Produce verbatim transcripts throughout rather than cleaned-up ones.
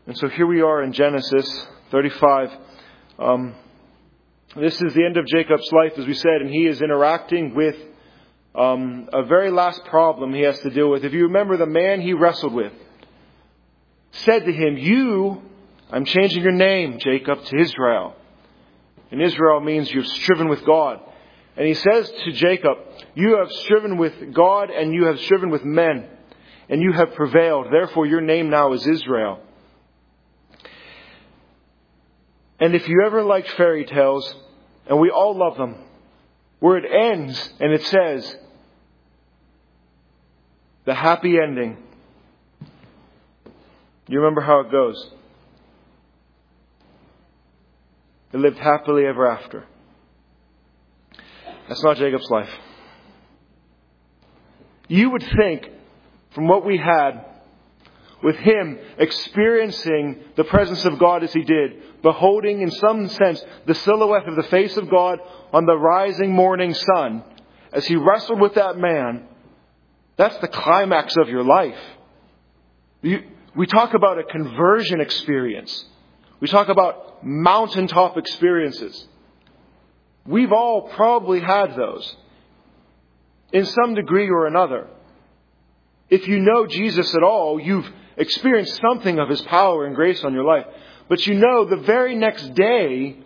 And so here we are in Genesis thirty-five. Um, this is the end of Jacob's life, as we said, and he is interacting with um, a very last problem he has to deal with. If you remember, the man he wrestled with said to him, "You, I'm changing your name, Jacob, to Israel." And Israel means you've striven with God. And he says to Jacob, "You have striven with God and you have striven with men, and you have prevailed. Therefore your name now is Israel." And if you ever liked fairy tales, and we all love them, where it ends and it says, the happy ending. You remember how it goes? They lived happily ever after. That's not Jacob's life. You would think, from what we had, with him experiencing the presence of God as he did, beholding in some sense the silhouette of the face of God on the rising morning sun, as he wrestled with that man, that's the climax of your life. You, we talk about a conversion experience. We talk about mountaintop experiences. We've all probably had those in some degree or another. If you know Jesus at all, you've experienced something of his power and grace on your life. But you know the very next day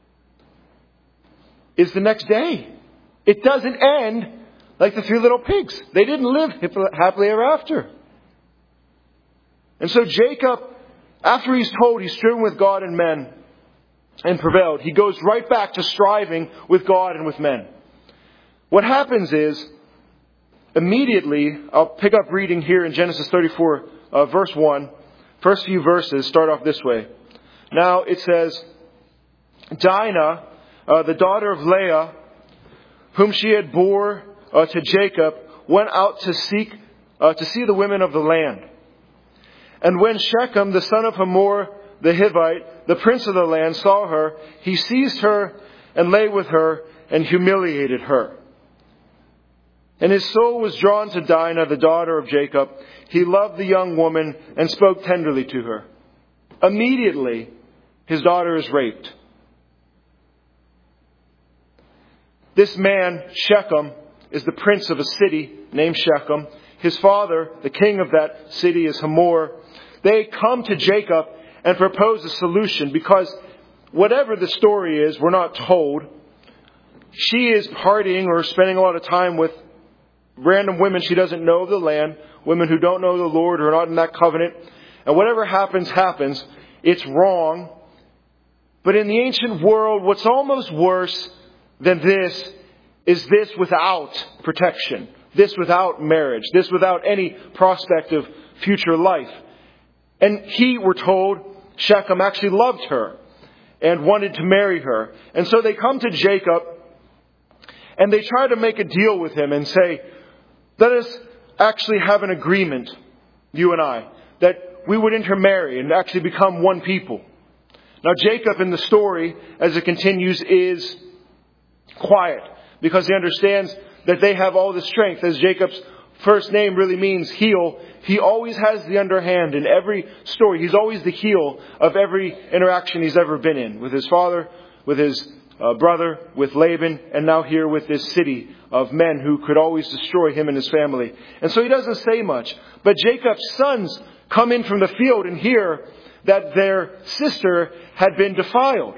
is the next day. It doesn't end like the three little pigs. They didn't live happily ever after. And so Jacob, after he's told he's striven with God and men and prevailed, he goes right back to striving with God and with men. What happens is, immediately, I'll pick up reading here in Genesis thirty-four, uh, verse one. First few verses start off this way. Now it says, Dinah, uh, the daughter of Leah, whom she had bore uh, to Jacob, went out to seek uh, to see the women of the land. And when Shechem, the son of Hamor, the Hivite, the prince of the land, saw her, he seized her and lay with her and humiliated her. And his soul was drawn to Dinah, the daughter of Jacob. He loved the young woman and spoke tenderly to her. Immediately, his daughter is raped. This man, Shechem, is the prince of a city named Shechem. His father, the king of that city, is Hamor. They come to Jacob and propose a solution because whatever the story is, we're not told. She is partying or spending a lot of time with random women she doesn't know of the land, women who don't know the Lord or are not in that covenant. And whatever happens, happens. It's wrong. But in the ancient world, what's almost worse than this is this without protection. This without marriage. This without any prospect of future life. And he, we're told, Shechem actually loved her and wanted to marry her. And so they come to Jacob and they try to make a deal with him and say, let us actually have an agreement, you and I, that we would intermarry and actually become one people. Now Jacob in the story, as it continues, is quiet because he understands that they have all the strength. As Jacob's first name really means heel, he always has the underhand in every story. He's always the heel of every interaction he's ever been in with his father, with his uh, brother, with Laban, and now here with this city of men who could always destroy him and his family. And so he doesn't say much. But Jacob's sons come in from the field and hear that their sister had been defiled.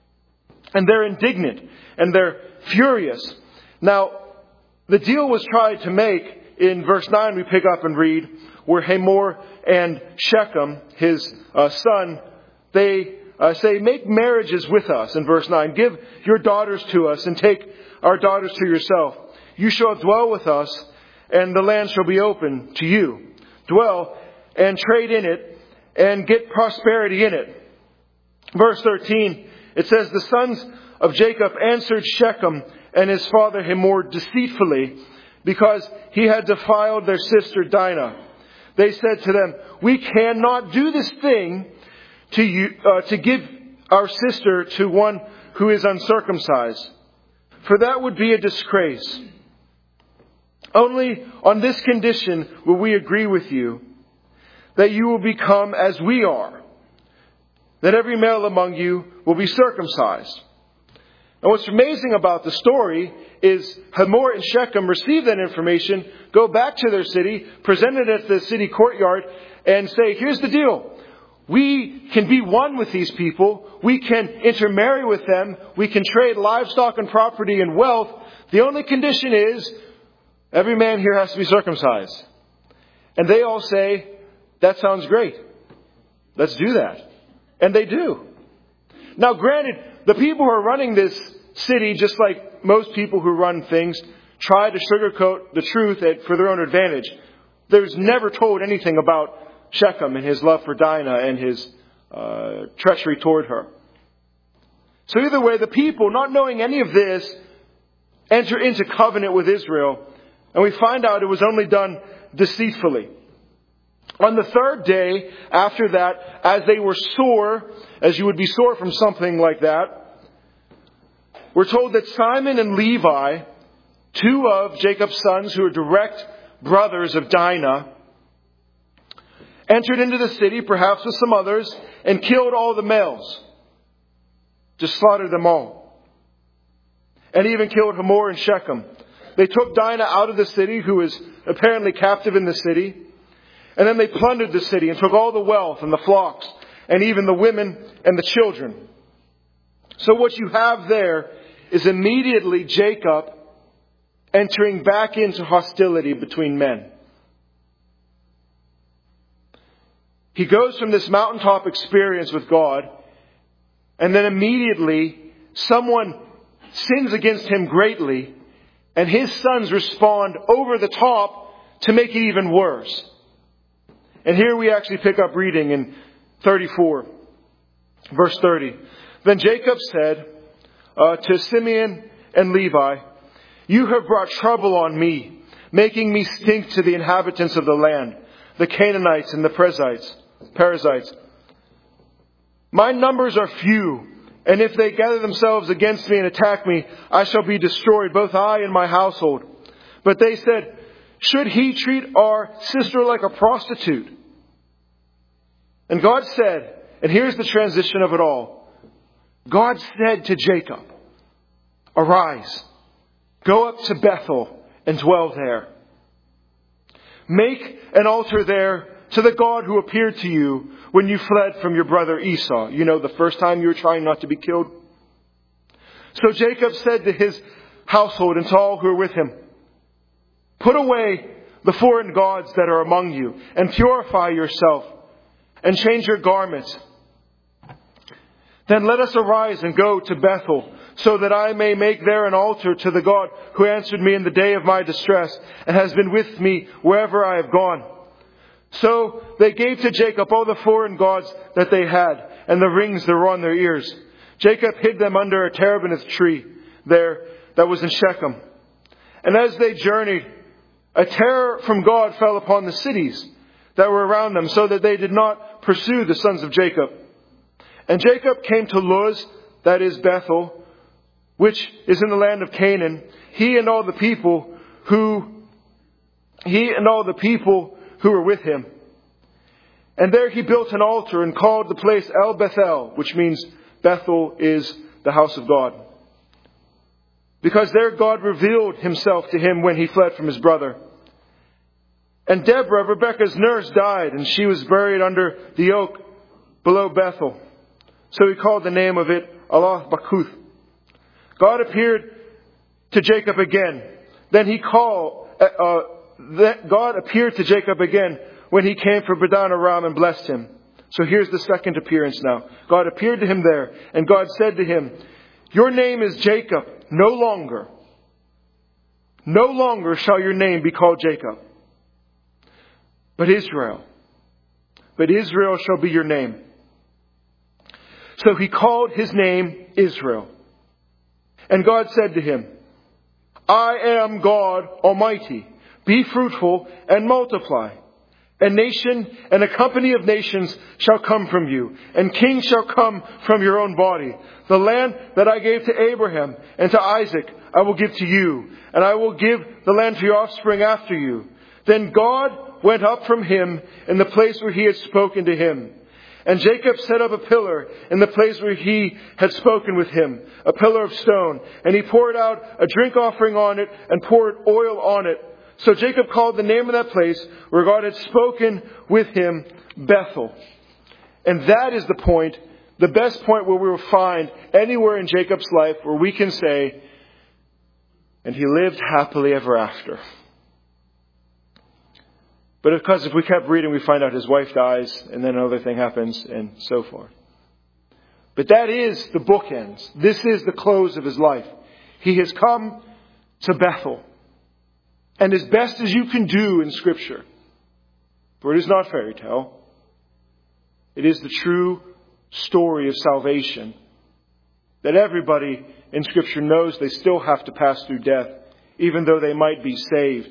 And they're indignant and they're furious. Now, the deal was tried to make in verse nine, we pick up and read, where Hamor and Shechem, his uh, son, they uh, say, make marriages with us. In verse nine, give your daughters to us and take our daughters to yourself. You shall dwell with us and the land shall be open to you. Dwell and trade in it and get prosperity in it. Verse thirteen, it says, the sons of Jacob answered Shechem and his father Hamor deceitfully, because he had defiled their sister Dinah. They said to them, we cannot do this thing to you, uh, to give our sister to one who is uncircumcised, for that would be a disgrace. Only on this condition will we agree with you, that you will become as we are. then every male among you will be circumcised. And what's amazing about the story is Hamor and Shechem receive that information, go back to their city, present it at the city courtyard, and say, here's the deal. We can be one with these people. We can intermarry with them. We can trade livestock and property and wealth. The only condition is every man here has to be circumcised. And they all say, that sounds great. Let's do that. And they do. Now, granted, the people who are running this city, just like most people who run things, try to sugarcoat the truth for their own advantage. There's never told anything about Shechem and his love for Dinah and his uh, treachery toward her. So either way, the people, not knowing any of this, enter into covenant with Israel. And we find out it was only done deceitfully. On the third day after that, as they were sore, as you would be sore from something like that, we're told that Simon and Levi, two of Jacob's sons who are direct brothers of Dinah, entered into the city, perhaps with some others, and killed all the males. Just slaughtered them all. And even killed Hamor and Shechem. They took Dinah out of the city, who was apparently captive in the city. And then they plundered the city and took all the wealth and the flocks and even the women and the children. So what you have there is immediately Jacob entering back into hostility between men. He goes from this mountaintop experience with God, and then immediately someone sins against him greatly, and his sons respond over the top to make it even worse. And here we actually pick up reading in thirty-four, verse thirty. Then Jacob said uh, to Simeon and Levi, you have brought trouble on me, making me stink to the inhabitants of the land, the Canaanites and the Perizzites. Perizzites. My numbers are few, and if they gather themselves against me and attack me, I shall be destroyed, both I and my household. But they said, should he treat our sister like a prostitute? And God said, and here's the transition of it all. God said to Jacob, arise, go up to Bethel and dwell there. Make an altar there to the God who appeared to you when you fled from your brother Esau. You know, the first time you were trying not to be killed. So Jacob said to his household and to all who were with him, put away the foreign gods that are among you and purify yourself and change your garments. Then let us arise and go to Bethel, so that I may make there an altar to the God who answered me in the day of my distress and has been with me wherever I have gone. So they gave to Jacob all the foreign gods that they had and the rings that were on their ears. Jacob hid them under a terebinth tree there that was in Shechem. And as they journeyed, a terror from God fell upon the cities that were around them, so that they did not pursue the sons of Jacob. And Jacob came to Luz, that is Bethel, which is in the land of Canaan, he and all the people who, he and all the people who were with him. And there he built an altar and called the place El Bethel, which means Bethel is the house of God. Because there God revealed himself to him when he fled from his brother. And Deborah, Rebekah's nurse, died, and she was buried under the oak below Bethel. So he called the name of it Aloth Bakuth. God appeared to Jacob again. Then he called, uh, uh, God appeared to Jacob again when he came from Padan Aram and blessed him. So here's the second appearance now. God appeared to him there, and God said to him, your name is Jacob, no longer. No longer shall your name be called Jacob, but Israel. But Israel shall be your name. So he called his name Israel. And God said to him, I am God Almighty. Be fruitful and multiply. A nation and a company of nations shall come from you, and kings shall come from your own body. The land that I gave to Abraham and to Isaac I will give to you, and I will give the land to your offspring after you. Then God went up from him in the place where he had spoken to him. And Jacob set up a pillar in the place where he had spoken with him, a pillar of stone. And he poured out a drink offering on it and poured oil on it. So Jacob called the name of that place where God had spoken with him, Bethel. And that is the point, the best point where we will find anywhere in Jacob's life where we can say, and he lived happily ever after. But of course, if we kept reading, we find out his wife dies, and then another thing happens, and so forth. But that is the bookends. This is the close of his life. He has come to Bethel. And as best as you can do in Scripture, for it is not fairy tale, it is the true story of salvation, that everybody in Scripture knows they still have to pass through death, even though they might be saved.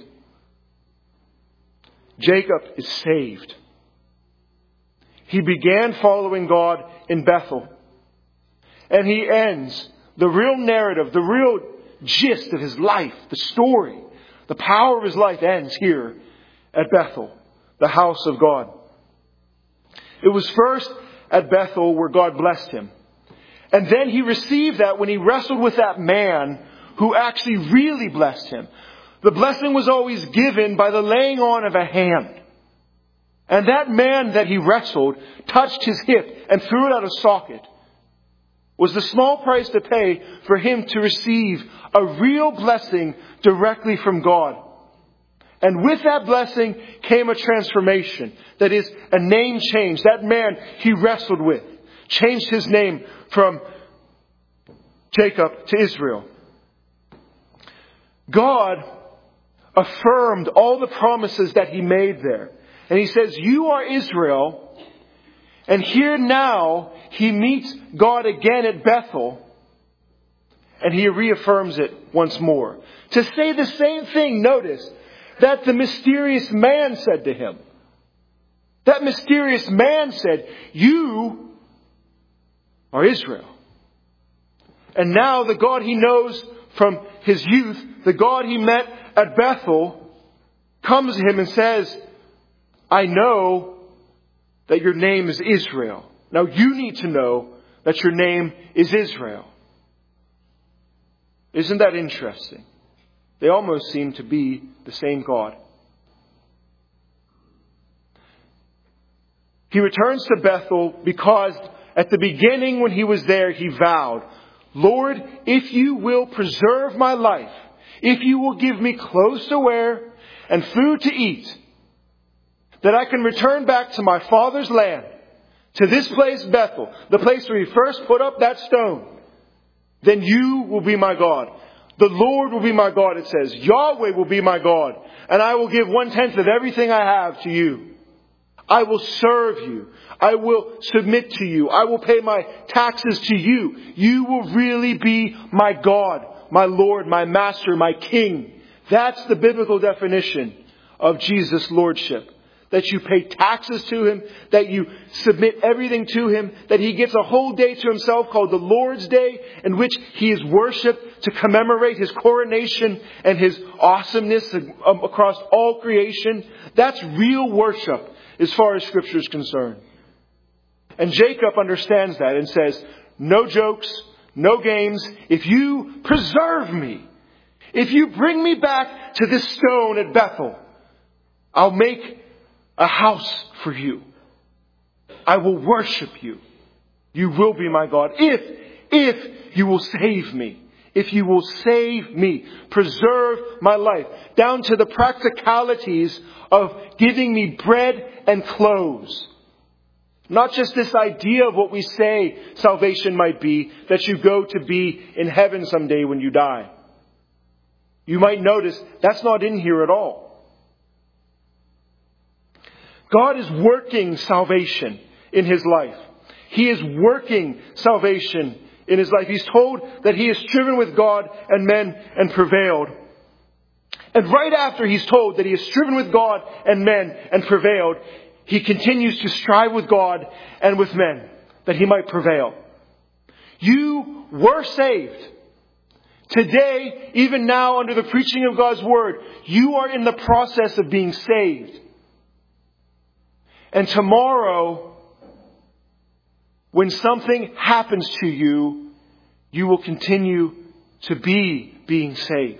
Jacob is saved. He began following God in Bethel. And he ends the real narrative, the real gist of his life, the story, the power of his life ends here at Bethel, the house of God. It was first at Bethel where God blessed him. And then he received that when he wrestled with that man who actually really blessed him. The blessing was always given by the laying on of a hand. And that man that he wrestled touched his hip and threw it out of socket. Was the small price to pay for him to receive a real blessing directly from God. And with that blessing came a transformation. That is, a name change. That man he wrestled with changed his name from Jacob to Israel. God affirmed all the promises that he made there. And he says, you are Israel. And here now, he meets God again at Bethel. And he reaffirms it once more. To say the same thing, notice, that the mysterious man said to him. That mysterious man said, you are Israel. And now the God he knows from his youth, the God he met at Bethel, comes to him and says, I know that your name is Israel. Now you need to know that your name is Israel. Isn't that interesting? They almost seem to be the same God. He returns to Bethel because at the beginning when he was there, he vowed, Lord, if you will preserve my life, if you will give me clothes to wear and food to eat, that I can return back to my father's land, to this place, Bethel, the place where he first put up that stone, then you will be my God. The Lord will be my God, it says. Yahweh will be my God. And I will give one-tenth of everything I have to you. I will serve you. I will submit to you. I will pay my taxes to you. You will really be my God, my Lord, my Master, my King. That's the biblical definition of Jesus' Lordship. That you pay taxes to Him, that you submit everything to Him, that He gets a whole day to Himself called the Lord's Day, in which He is worshipped to commemorate His coronation and His awesomeness across all creation. That's real worship as far as Scripture is concerned. And Jacob understands that and says, no jokes, no games. If you preserve me, if you bring me back to this stone at Bethel, I'll make a house for you. I will worship you. You will be my God. If, if you will save me. If you will save me. Preserve my life. Down to the practicalities of giving me bread and clothes. Not just this idea of what we say salvation might be, that you go to be in heaven someday when you die. You might notice that's not in here at all. God is working salvation in His life. He is working salvation in His life. He's told that He has striven with God and men and prevailed. And right after He's told that He has striven with God and men and prevailed, He continues to strive with God and with men that He might prevail. You were saved. Today, even now, under the preaching of God's Word, you are in the process of being saved. And tomorrow, when something happens to you, you will continue to be being saved.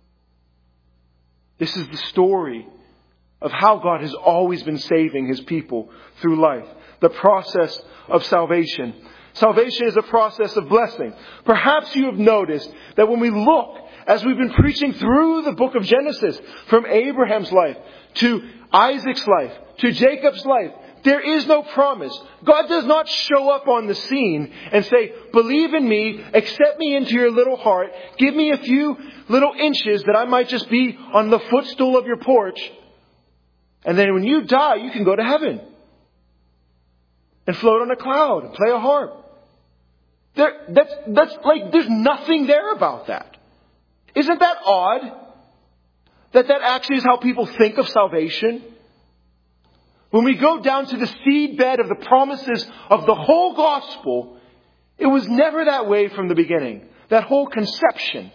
This is the story of how God has always been saving His people through life. The process of salvation. Salvation is a process of blessing. Perhaps you have noticed that when we look, as we've been preaching through the book of Genesis, from Abraham's life to Isaac's life to Jacob's life, there is no promise. God does not show up on the scene and say, believe in me, accept me into your little heart, give me a few little inches that I might just be on the footstool of your porch. And then when you die, you can go to heaven and float on a cloud and play a harp. There, that's, that's like, there's nothing there about that. Isn't that odd? That that actually is how people think of salvation? When we go down to the seedbed of the promises of the whole gospel, it was never that way from the beginning. That whole conception.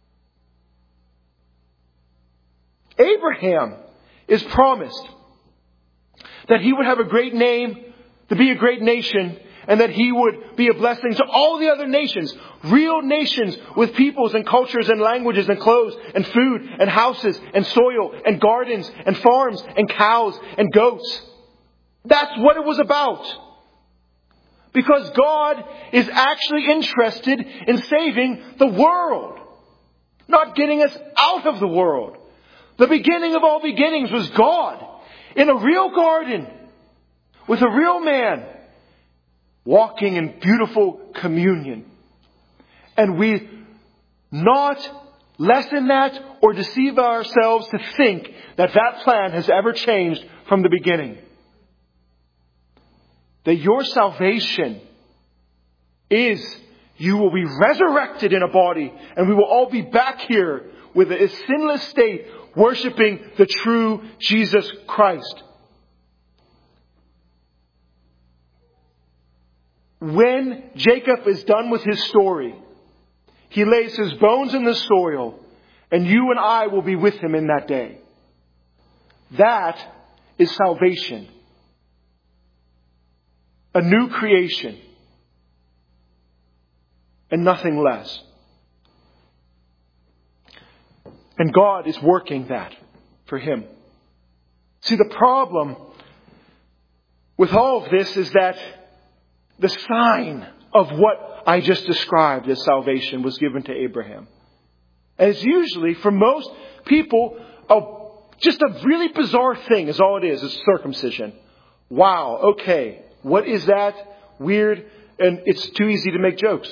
Abraham is promised that he would have a great name, to be a great nation, and that he would be a blessing to all the other nations. Real nations with peoples and cultures and languages and clothes and food and houses and soil and gardens and farms and cows and goats. That's what it was about. Because God is actually interested in saving the world, not getting us out of the world. The beginning of all beginnings was God in a real garden with a real man, walking in beautiful communion. And we not lessen that or deceive ourselves to think that that plan has ever changed from the beginning. That your salvation is you will be resurrected in a body and we will all be back here with a sinless state, worshiping the true Jesus Christ. When Jacob is done with his story, he lays his bones in the soil, and you and I will be with him in that day. That is salvation. A new creation. And nothing less. And God is working that for him. See, the problem with all of this is that the sign of what I just described as salvation was given to Abraham. And it's usually, for most people, a, just a really bizarre thing is all it is, is circumcision. Wow, okay, what is that? Weird, and it's too easy to make jokes.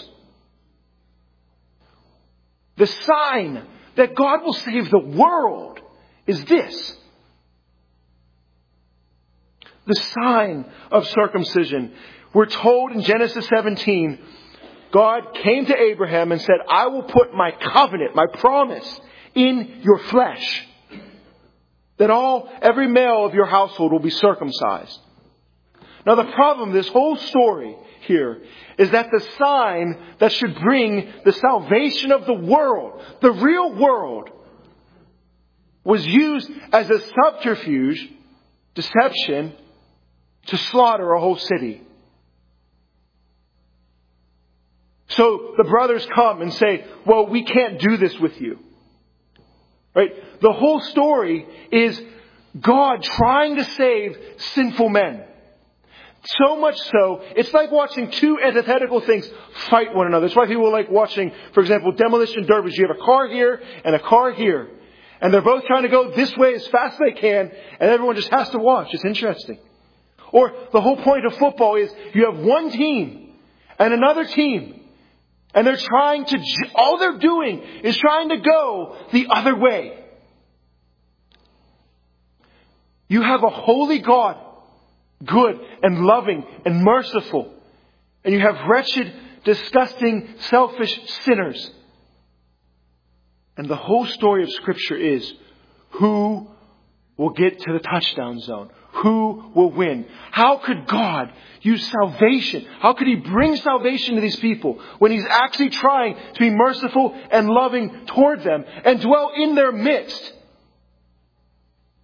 The sign that God will save the world is this. The sign of circumcision. We're told in Genesis seventeen, God came to Abraham and said, I will put my covenant, my promise in your flesh. That all, every male of your household will be circumcised. Now the problem, this whole story here, is that the sign that should bring the salvation of the world, the real world, was used as a subterfuge, deception, to slaughter a whole city. So the brothers come and say, well, we can't do this with you. Right? The whole story is God trying to save sinful men. So much so, it's like watching two antithetical things fight one another. That's why people like watching, for example, demolition derbies. You have a car here and a car here. And they're both trying to go this way as fast as they can. And everyone just has to watch. It's interesting. Or the whole point of football is you have one team and another team. And they're trying to, all they're doing is trying to go the other way. You have a holy God, good and loving and merciful. And you have wretched, disgusting, selfish sinners. And the whole story of Scripture is who will get to the touchdown zone? Who will win? How could God use salvation? How could He bring salvation to these people when He's actually trying to be merciful and loving toward them and dwell in their midst?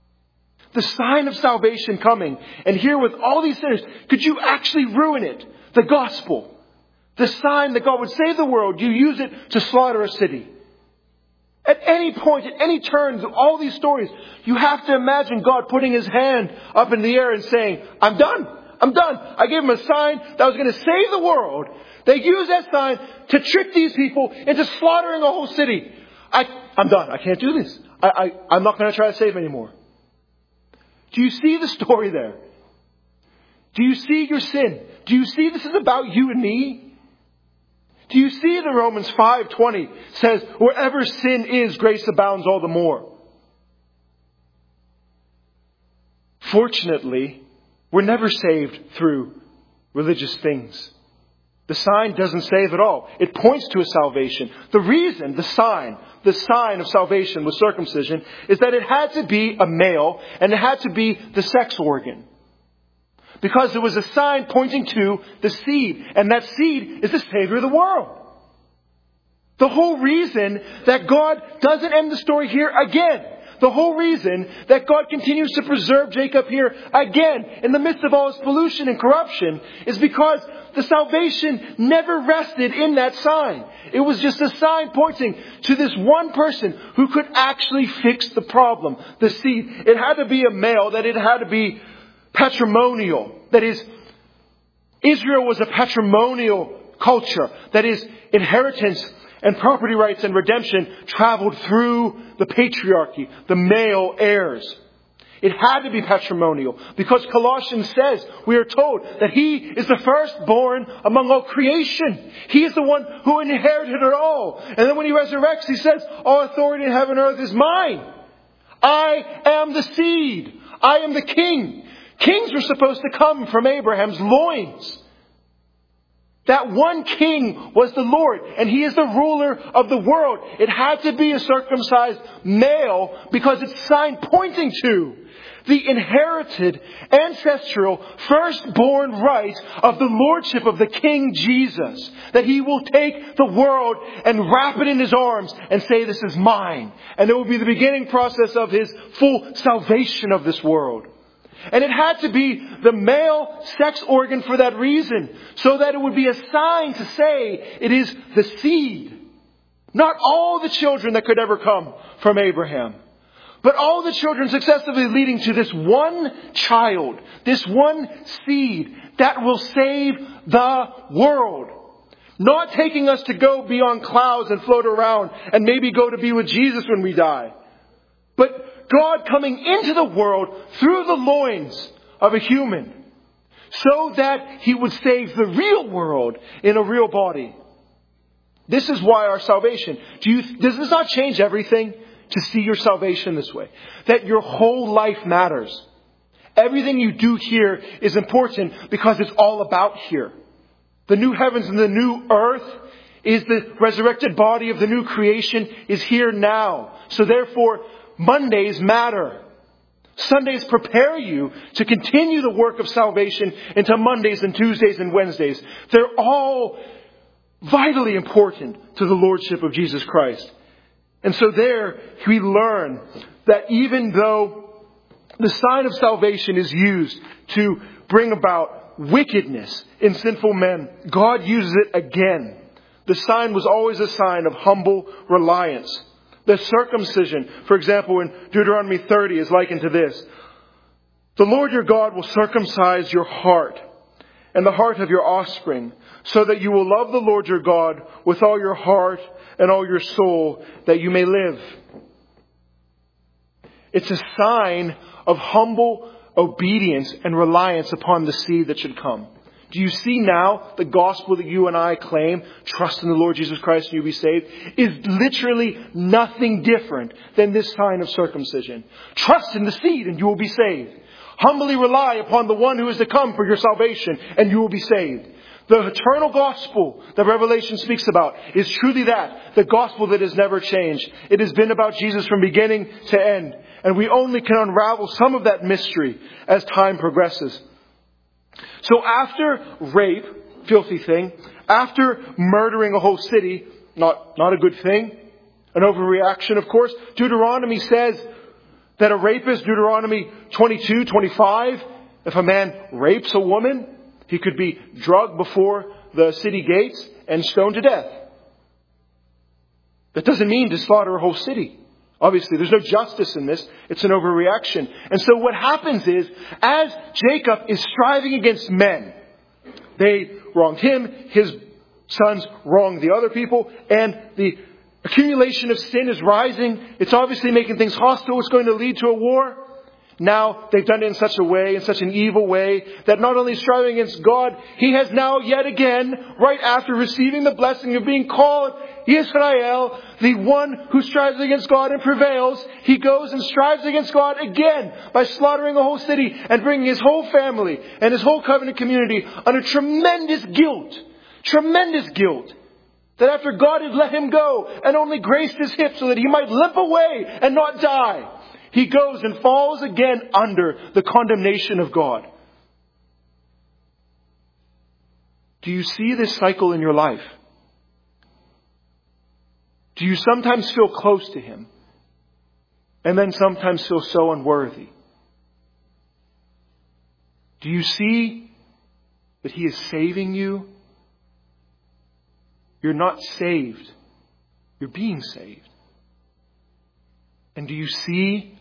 The sign of salvation coming. And here with all these sinners, could you actually ruin it? the gospel, the sign that God would save the world, you use it to slaughter a city. At any point, at any turn, all these stories, you have to imagine God putting his hand up in the air and saying, I'm done. I'm done. I gave him a sign that was going to save the world. They used that sign to trick these people into slaughtering a whole city. I, I'm done. I can't do this. I, I, I'm not going to try to save anymore. Do you see the story there? Do you see your sin? Do you see this is about you and me? Do you see that Romans five twenty says, wherever sin is, grace abounds all the more? Fortunately, we're never saved through religious things. The sign doesn't save at all. It points to a salvation. The reason, the sign, the sign of salvation with circumcision is that it had to be a male and it had to be the sex organ. Because it was a sign pointing to the seed. And that seed is the Savior of the world. The whole reason that God doesn't end the story here again. The whole reason that God continues to preserve Jacob here again in the midst of all his pollution and corruption is because the salvation never rested in that sign. It was just a sign pointing to this one person who could actually fix the problem, the seed. It had to be a male, that it had to be patrimonial. That is, Israel was a patrimonial culture. That is, inheritance and property rights and redemption traveled through the patriarchy, the male heirs. It had to be patrimonial because Colossians says, we are told that he is the firstborn among all creation. He is the one who inherited it all. And then when he resurrects, he says, all authority in heaven and earth is mine. I am the seed. I am the king. Kings were supposed to come from Abraham's loins. That one king was the Lord, and he is the ruler of the world. It had to be a circumcised male because it's sign pointing to the inherited, ancestral, firstborn right of the lordship of the King Jesus. That he will take the world and wrap it in his arms and say, this is mine. And it will be the beginning process of his full salvation of this world. And it had to be the male sex organ for that reason, so that it would be a sign to say it is the seed. Not all the children that could ever come from Abraham, but all the children successively leading to this one child, this one seed that will save the world. Not taking us to go beyond clouds and float around and maybe go to be with Jesus when we die, but God coming into the world through the loins of a human so that he would save the real world in a real body. This is why our salvation. Do you, does this not change everything to see your salvation this way? That your whole life matters. Everything you do here is important because it's all about here. The new heavens and the new earth is the resurrected body of the new creation is here now. So therefore, Mondays matter. Sundays prepare you to continue the work of salvation into Mondays and Tuesdays and Wednesdays. They're all vitally important to the Lordship of Jesus Christ. And so there we learn that even though the sign of salvation is used to bring about wickedness in sinful men, God uses it again. The sign was always a sign of humble reliance. The circumcision, for example, in Deuteronomy thirty is likened to this. The Lord your God will circumcise your heart and the heart of your offspring, so that you will love the Lord your God with all your heart and all your soul, that you may live. It's a sign of humble obedience and reliance upon the seed that should come. Do you see now the gospel that you and I claim, trust in the Lord Jesus Christ and you'll be saved, is literally nothing different than this sign of circumcision. Trust in the seed and you will be saved. Humbly rely upon the one who is to come for your salvation and you will be saved. The eternal gospel that Revelation speaks about is truly that, the gospel that has never changed. It has been about Jesus from beginning to end. And we only can unravel some of that mystery as time progresses. So after rape, filthy thing, after murdering a whole city, not, not a good thing, an overreaction of course, Deuteronomy says that a rapist, Deuteronomy twenty-two, twenty-five, if a man rapes a woman, He could be dragged before the city gates and stoned to death. That doesn't mean to slaughter a whole city. Obviously, there's no justice in this. It's an overreaction. And so what happens is, as Jacob is striving against men, they wronged him, his sons wronged the other people, and the accumulation of sin is rising. It's obviously making things hostile. It's going to lead to a war. Now, they've done it in such a way, in such an evil way, that not only striving against God, he has now yet again, right after receiving the blessing of being called Israel, the one who strives against God and prevails, he goes and strives against God again by slaughtering a whole city and bringing his whole family and his whole covenant community under tremendous guilt. Tremendous guilt. That after God had let him go and only graced his hip so that he might limp away and not die, he goes and falls again under the condemnation of God. Do you see this cycle in your life? Do you sometimes feel close to him and then sometimes feel so unworthy? Do you see that he is saving you? You're not saved. You're being saved. And do you see?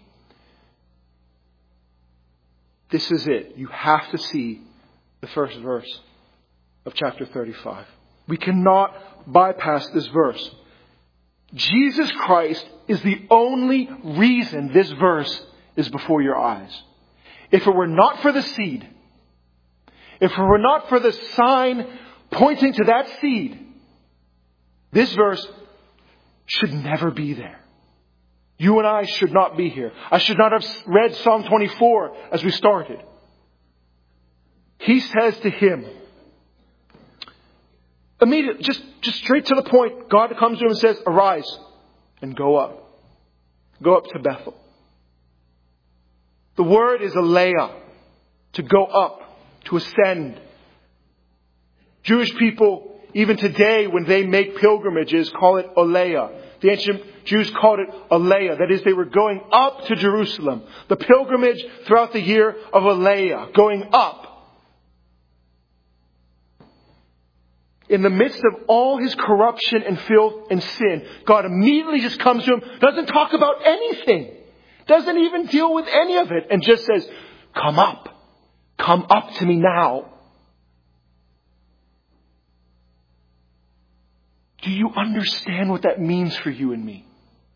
This is it. You have to see the first verse of chapter thirty-five. We cannot bypass this verse. Jesus Christ is the only reason this verse is before your eyes. If it were not for the seed, if it were not for the sign pointing to that seed, this verse should never be there. You and I should not be here. I should not have read Psalm twenty-four as we started. He says to him, immediately, just, just straight to the point, God comes to him and says, arise and go up. Go up to Bethel. The word is aleia, to go up, to ascend. Jewish people, even today, when they make pilgrimages, call it aleia. The ancient Jews called it aleia. That is, they were going up to Jerusalem. The pilgrimage throughout the year of aleia, going up. In the midst of all his corruption and filth and sin, God immediately just comes to him, doesn't talk about anything, doesn't even deal with any of it, and just says, come up. Come up to me now. Do you understand what that means for you and me?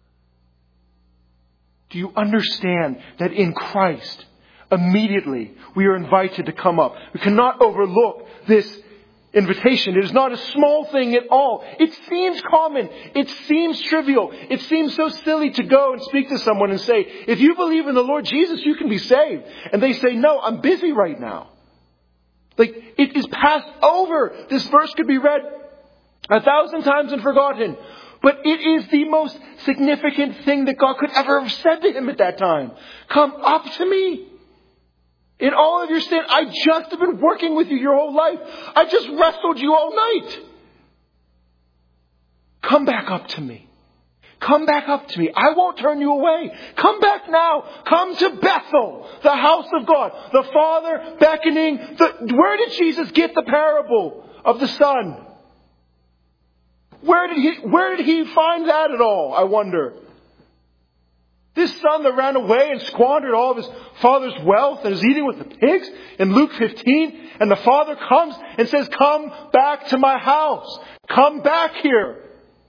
Do you understand that in Christ, immediately, we are invited to come up? We cannot overlook this invitation. It is not a small thing at all. It seems common. It seems trivial. It seems so silly to go and speak to someone and say, if you believe in the Lord Jesus, you can be saved. And they say, no, I'm busy right now. Like, it is passed over. This verse could be read a thousand times and forgotten. But it is the most significant thing that God could ever have said to him at that time. Come up to me. In all of your sin, I just have been working with you your whole life. I just wrestled you all night. Come back up to me. Come back up to me. I won't turn you away. Come back now. Come to Bethel, the house of God. The Father beckoning. The, where did Jesus get the parable of the Son? Where did he, where did he find that at all, I wonder? This son that ran away and squandered all of his father's wealth and is eating with the pigs in Luke fifteen. And the father comes and says, come back to my house. Come back here.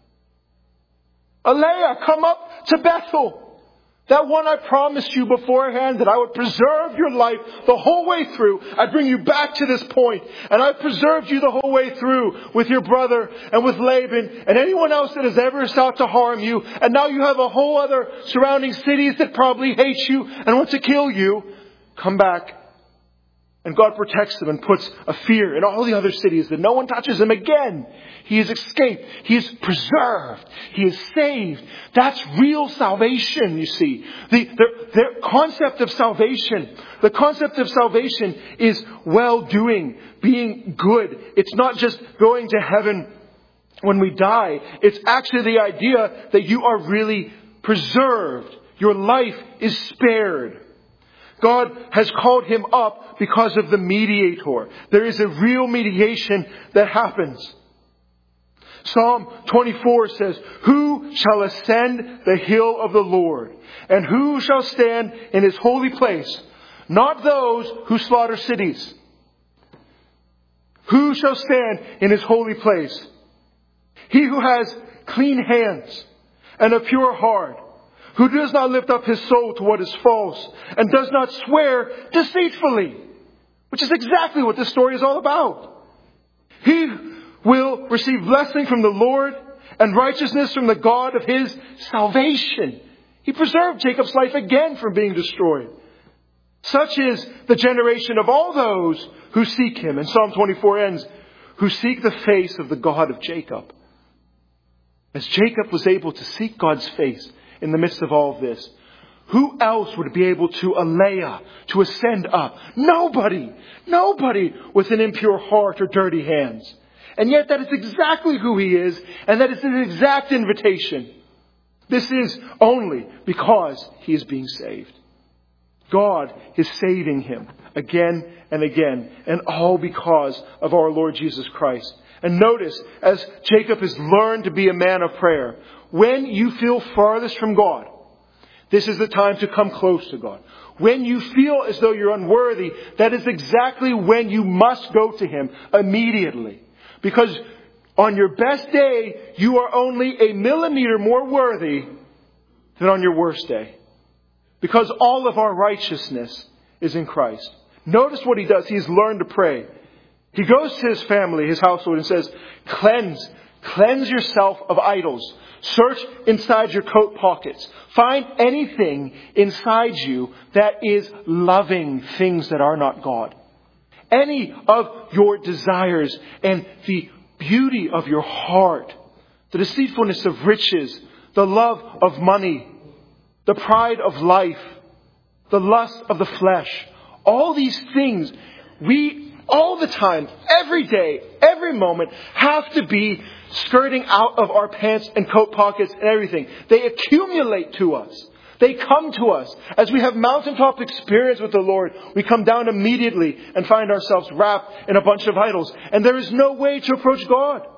Aleia, come up to Bethel. That one I promised you beforehand that I would preserve your life the whole way through. I bring you back to this point. And I've preserved you the whole way through with your brother and with Laban and anyone else that has ever sought to harm you. And now you have a whole other surrounding cities that probably hate you and want to kill you. Come back. And God protects them and puts a fear in all the other cities that no one touches him again. He has escaped. He is preserved. He is saved. That's real salvation, you see. The, the, the concept of salvation, the concept of salvation is well-doing, being good. It's not just going to heaven when we die. It's actually the idea that you are really preserved. Your life is spared. God has called him up because of the mediator. There is a real mediation that happens. Psalm twenty-four says, "Who shall ascend the hill of the Lord? And who shall stand in his holy place? Not those who slaughter cities." Who shall stand in his holy place? He who has clean hands and a pure heart, who does not lift up his soul to what is false, and does not swear deceitfully. Which is exactly what this story is all about. He will receive blessing from the Lord and righteousness from the God of his salvation. He preserved Jacob's life again from being destroyed. Such is the generation of all those who seek him. And Psalm twenty-four ends, "Who seek the face of the God of Jacob." As Jacob was able to seek God's face in the midst of all of this, who else would be able to alea, to ascend up? Nobody. Nobody with an impure heart or dirty hands. And yet that is exactly who he is, and that is an exact invitation. This is only because he is being saved. God is saving him again and again, and all because of our Lord Jesus Christ. And notice, as Jacob has learned to be a man of prayer, when you feel farthest from God, this is the time to come close to God. When you feel as though you're unworthy, that is exactly when you must go to him immediately. Because on your best day, you are only a millimeter more worthy than on your worst day. Because all of our righteousness is in Christ. Notice what he does. He's learned to pray. He goes to his family, his household, and says, "Cleanse, cleanse yourself of idols. Search inside your coat pockets. Find anything inside you that is loving things that are not God. Any of your desires and the beauty of your heart, the deceitfulness of riches, the love of money, the pride of life, the lust of the flesh." All these things, we all the time, every day, every moment, have to be skirting out of our pants and coat pockets and everything. They accumulate to us. They come to us. As we have mountaintop experience with the Lord, we come down immediately and find ourselves wrapped in a bunch of idols. And there is no way to approach God.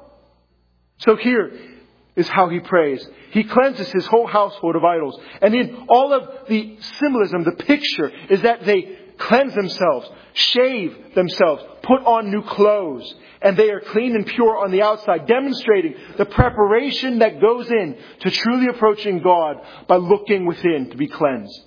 So here is how he prays. He cleanses his whole household of idols. And in all of the symbolism, the picture is that they cleanse themselves, shave themselves, put on new clothes, and they are clean and pure on the outside, demonstrating the preparation that goes in to truly approaching God by looking within to be cleansed.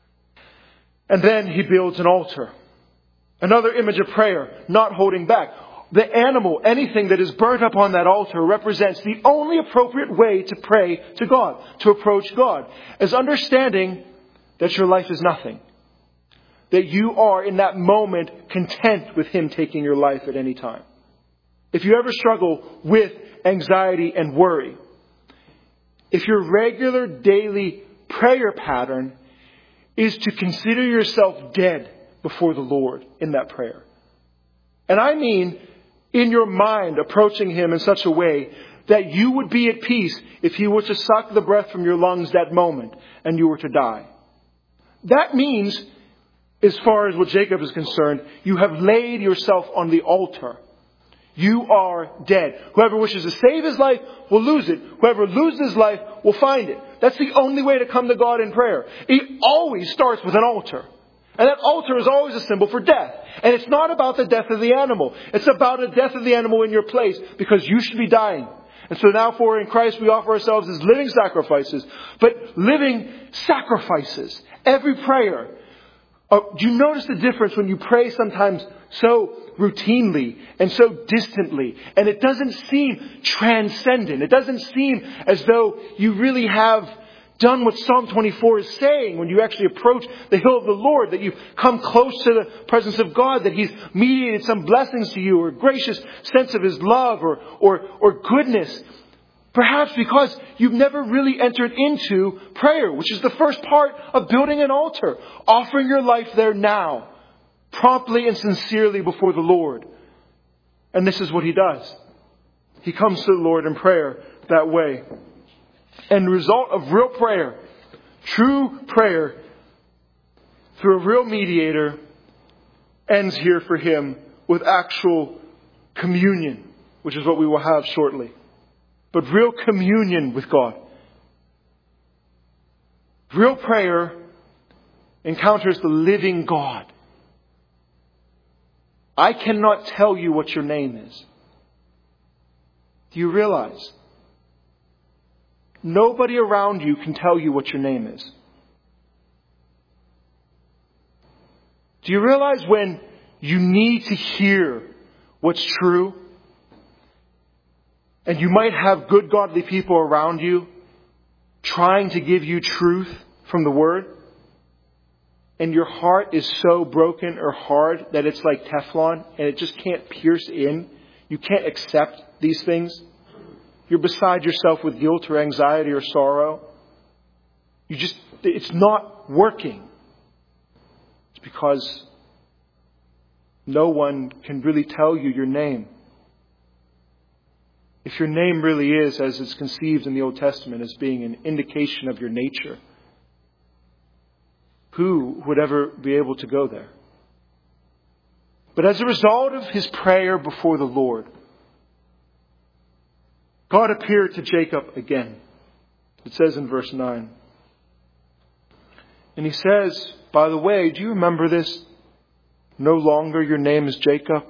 And then he builds an altar. Another image of prayer, not holding back. The animal, anything that is burnt up on that altar, represents the only appropriate way to pray to God, to approach God, as understanding that your life is nothing. That you are in that moment content with him taking your life at any time. If you ever struggle with anxiety and worry, if your regular daily prayer pattern is to consider yourself dead before the Lord in that prayer. And I mean, in your mind, approaching him in such a way that you would be at peace if he were to suck the breath from your lungs that moment and you were to die. That means, as far as what Jacob is concerned, you have laid yourself on the altar. You are dead. Whoever wishes to save his life will lose it. Whoever loses his life will find it. That's the only way to come to God in prayer. It always starts with an altar. And that altar is always a symbol for death. And it's not about the death of the animal. It's about the death of the animal in your place, because you should be dying. And so now for in Christ we offer ourselves as living sacrifices. But living sacrifices. Every prayer. Uh, do you notice the difference when you pray sometimes so routinely and so distantly, and it doesn't seem transcendent? It doesn't seem as though you really have done what Psalm twenty-four is saying when you actually approach the hill of the Lord, that you've come close to the presence of God, that he's mediated some blessings to you, or a gracious sense of his love, or, or, or goodness. Perhaps because you've never really entered into prayer, which is the first part of building an altar. Offering your life there now, promptly and sincerely before the Lord. And this is what he does. He comes to the Lord in prayer that way. And the result of real prayer, true prayer, through a real mediator ends here for him with actual communion, which is what we will have shortly. But real communion with God. Real prayer encounters the living God. I cannot tell you what your name is. Do you realize? Nobody around you can tell you what your name is. Do you realize when you need to hear what's true, and you might have good godly people around you trying to give you truth from the Word, and your heart is so broken or hard that it's like Teflon and it just can't pierce in? You can't accept these things. You're beside yourself with guilt or anxiety or sorrow. You just, it's not working. It's because no one can really tell you your name. If your name really is, as it's conceived in the Old Testament, as being an indication of your nature, who would ever be able to go there? But as a result of his prayer before the Lord, God appeared to Jacob again. It says in verse nine. And he says, by the way, do you remember this? No longer your name is Jacob.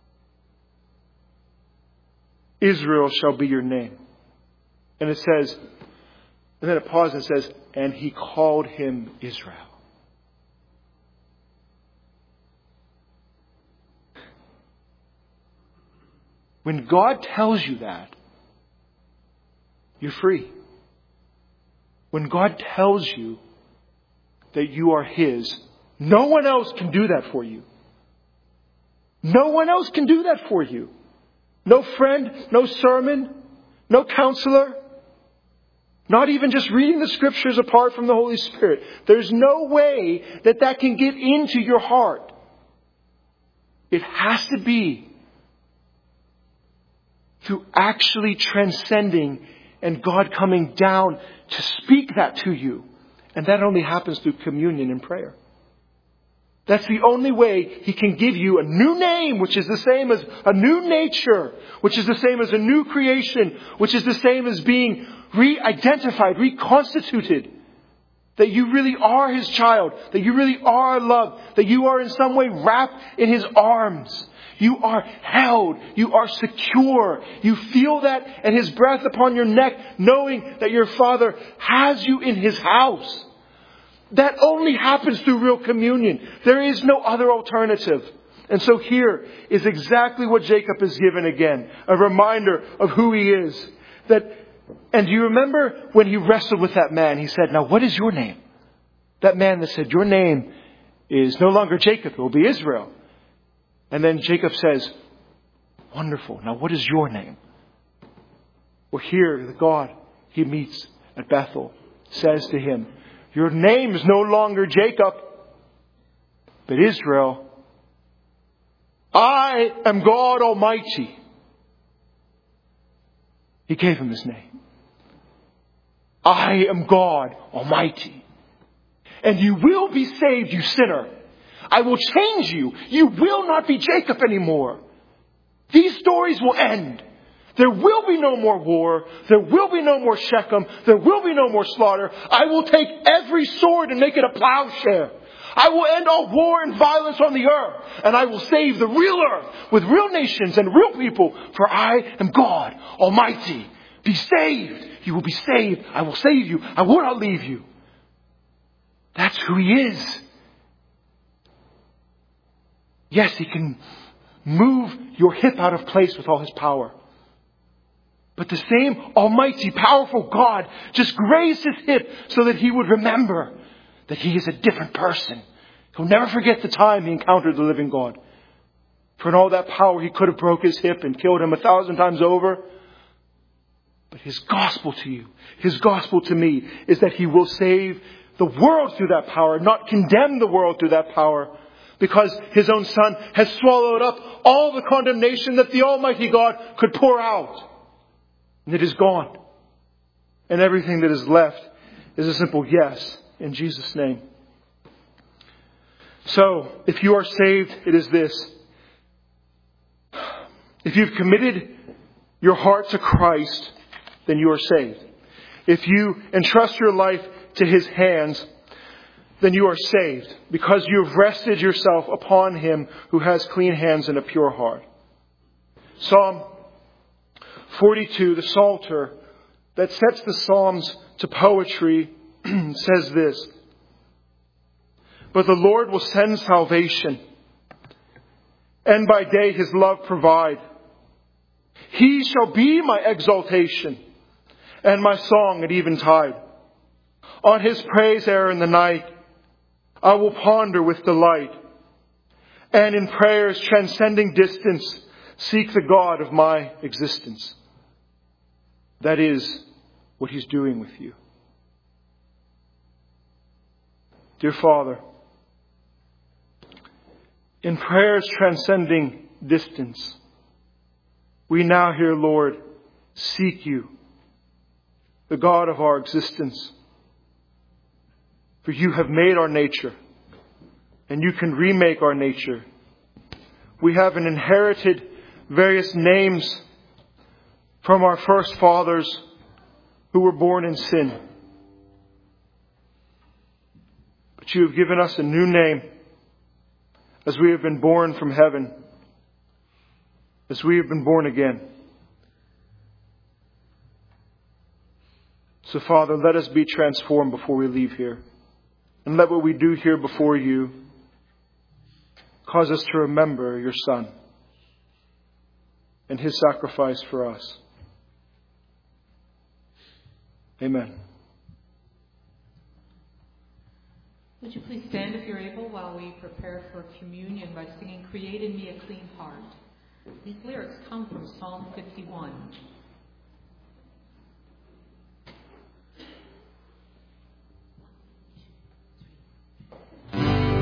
Israel shall be your name. And it says, and then it pauses and says, and he called him Israel. When God tells you that, you're free. When God tells you that you are His, no one else can do that for you. No one else can do that for you. No friend, no sermon, no counselor. Not even just reading the Scriptures apart from the Holy Spirit. There's no way that that can get into your heart. It has to be through actually transcending and God coming down to speak that to you. And that only happens through communion and prayer. That's the only way He can give you a new name, which is the same as a new nature, which is the same as a new creation, which is the same as being re-identified, reconstituted. That you really are His child, that you really are loved, that you are in some way wrapped in His arms. You are held. You are secure. You feel that and His breath upon your neck, knowing that your Father has you in His house. That only happens through real communion. There is no other alternative. And so here is exactly what Jacob is given again. A reminder of who he is. That, and do you remember when he wrestled with that man? He said, now what is your name? That man that said, your name is no longer Jacob. It will be Israel. And then Jacob says, wonderful. Now what is your name? Well, here the God he meets at Bethel says to him, your name is no longer Jacob, but Israel. I am God Almighty. He gave him his name. I am God Almighty. And you will be saved, you sinner. I will change you. You will not be Jacob anymore. These stories will end. There will be no more war. There will be no more Shechem. There will be no more slaughter. I will take every sword and make it a plowshare. I will end all war and violence on the earth. And I will save the real earth with real nations and real people. For I am God Almighty. Be saved. You will be saved. I will save you. I will not leave you. That's who He is. Yes, He can move your hip out of place with all His power. But the same almighty, powerful God just grazed his hip so that he would remember that he is a different person. He'll never forget the time he encountered the living God. For in all that power, he could have broke his hip and killed him a thousand times over. But His gospel to you, His gospel to me, is that He will save the world through that power, not condemn the world through that power. Because His own Son has swallowed up all the condemnation that the Almighty God could pour out. And it is gone. And everything that is left is a simple yes in Jesus' name. So, if you are saved, it is this. If you've committed your heart to Christ, then you are saved. If you entrust your life to His hands, then you are saved, because you have rested yourself upon Him who has clean hands and a pure heart. Psalm forty-two, the Psalter that sets the Psalms to poetry, says this: "But the Lord will send salvation, and by day His love provide. He shall be my exaltation, and my song at eventide. On His praise ere in the night, I will ponder with delight, and in prayers transcending distance, seek the God of my existence." That is what He's doing with you. Dear Father, in prayers transcending distance, we now here, Lord, seek You, the God of our existence. For You have made our nature, and You can remake our nature. We have inherited various names from our first fathers who were born in sin. But You have given us a new name as we have been born from heaven, as we have been born again. So, Father, let us be transformed before we leave here. And let what we do here before You cause us to remember Your Son and His sacrifice for us. Amen. Would you please stand if you're able while we prepare for communion by singing "Create in Me a Clean Heart." These lyrics come from Psalm fifty-one.